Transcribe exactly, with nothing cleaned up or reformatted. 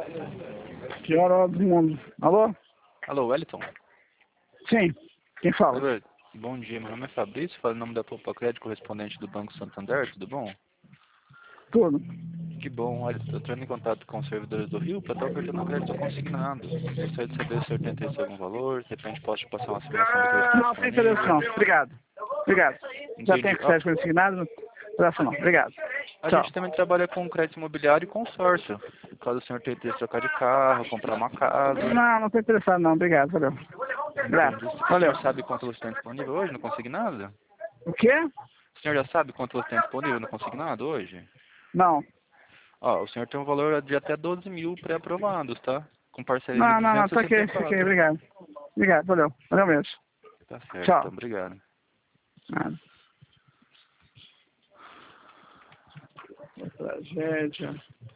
Pior hora do mundo. Alô? Alô, Wellington? Sim. Quem fala? Oi, bom dia, meu nome é Fabrício, falo em nome da Poupa Crédito, correspondente do Banco Santander, tudo bom? Tudo. Que bom, olha, estou entrando em contato com os servidores do Rio para estar ofertando um crédito consignado. Gostaria de saber se o senhor tem interesse em algum valor, de repente posso te passar uma simulação do crédito Não, tem interesse não. Obrigado. Obrigado. Já tem Entendi. crédito consignado? Interesse não. Obrigado. A Tchau. gente também trabalha com crédito imobiliário e consórcio. Caso o senhor tenha interesse em trocar de carro, comprar uma casa. Não, não tô interessado não. Obrigado. Valeu. Graças. Entendi. O Valeu. senhor sabe quanto você tem disponível hoje no consignado? O quê? O senhor já sabe quanto você tem disponível no consignado hoje? Não. Ó, o senhor tem um valor de até doze mil pré-aprovados, tá? Com parcela de Não, não, não. duzentos Tá e aqui. sessenta e Tá aqui. quatro. Obrigado. Obrigado. Valeu. Valeu mesmo. Tá certo, Tchau. então, obrigado. Nada. Tragédia.